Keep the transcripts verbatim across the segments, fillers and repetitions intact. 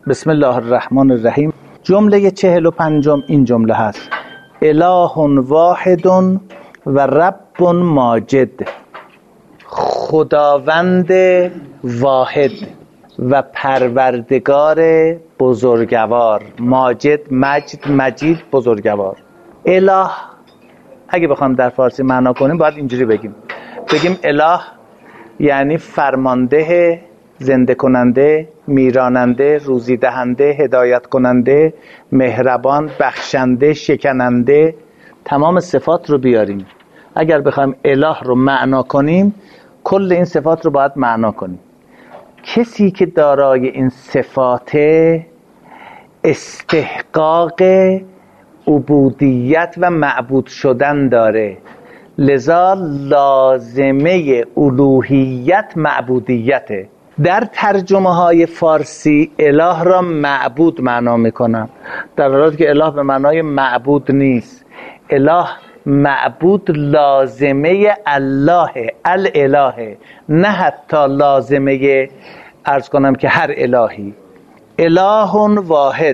بسم الله الرحمن الرحیم. جمله چهل و پنجم این جمله هست: اله واحد و رب ماجد. خداوند واحد و پروردگار بزرگوار. ماجد، مجد، مجید، بزرگوار. اله اگه بخوام در فارسی معنا کنیم باید اینجوری بگیم بگیم اله یعنی فرمانده، زنده کننده، میراننده، روزی دهنده، هدایت کننده، مهربان، بخشنده، شکننده. تمام صفات رو بیاریم. اگر بخوایم اله رو معنا کنیم کل این صفات رو باید معنا کنیم. کسی که دارای این صفات استحقاق عبودیت و معبود شدن داره، لذا لازمه الوهیت معبودیته. در ترجمه های فارسی اله را معبود معنا میکنن، در حالی که اله به معنای معبود نیست. اله معبود لازمه الله، الاله، نه حتی لازمه عرض کنم که هر الهی. اله واحد،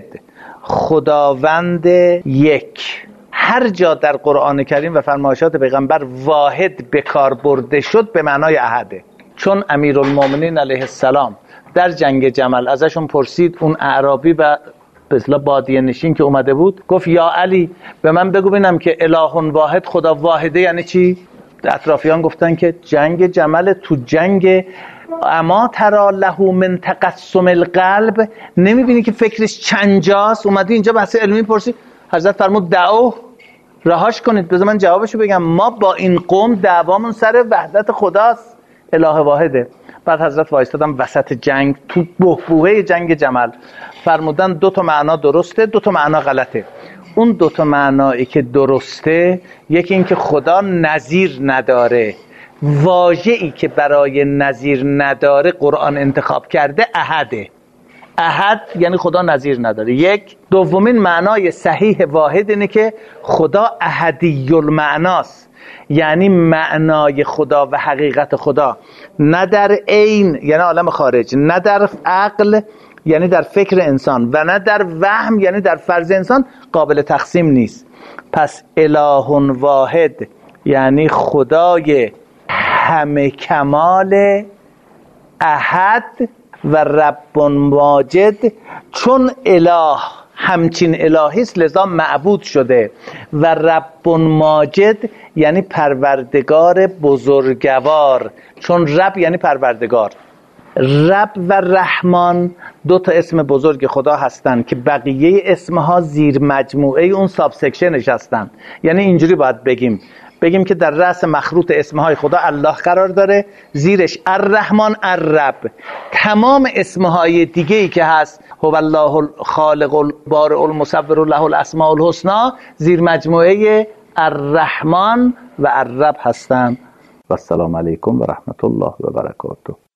خداوند یک. هر جا در قرآن کریم و فرمایشات پیغمبر واحد به کار برده شد به معنای احده. چون امیرالمومنین علیه السلام در جنگ جمل ازشون پرسید، اون اعرابی و به اصطلاح بادیه نشین که اومده بود، گفت یا علی به من بگو ببینم که اله واحد، خدا واحده یعنی چی؟ اطرافیان گفتن که جنگ جمل، تو جنگ اما ترا له من تقسم القلب، نمیبینی که فکرش چند جاست؟ اومدی اینجا بحث علمی پرسی. حضرت فرمود دعوه، رهاش کنید. بذار من جوابشو بگم. ما با این قوم دعوامون سر وحدت خداست، اله واحده. بعد حضرت وایستادن وسط جنگ، تو بحبوحه جنگ جمل، فرمودن دو تا معنا درسته، دو تا معنا غلطه. اون دو تا معنایی که درسته، یکی این که خدا نظیر نداره، واژه‌ای که برای نظیر نداره قرآن انتخاب کرده احده. احد یعنی خدا نظیر نداره. یک. دومین معنای صحیح واحد اینه که خدا احدی المعناست، یعنی معنای خدا و حقیقت خدا نه در عین یعنی عالم خارج، نه در عقل یعنی در فکر انسان، و نه در وهم یعنی در فرض انسان قابل تقسیم نیست. پس اله واحد یعنی خدای همه کمال، احد و رب ماجد. چون اله همچین الهی است لذا معبود شده، و رب ماجد یعنی پروردگار بزرگوار. چون رب یعنی پروردگار. رب و رحمان دو تا اسم بزرگ خدا هستن که بقیه اسمها زیر مجموعه اون ساب سکشنش هستن. یعنی اینجوری باید بگیم بگیم که در رأس مخروط اسمهای خدا الله قرار داره، زیرش الرحمن، الرب. تمام اسمهای دیگه‌ای که هست، هو الله الخالق البارئ المصور له الاسماء الحسنی، زیر مجموعه الرحمن و الرب هستن. و السلام علیکم و رحمت الله و برکاته.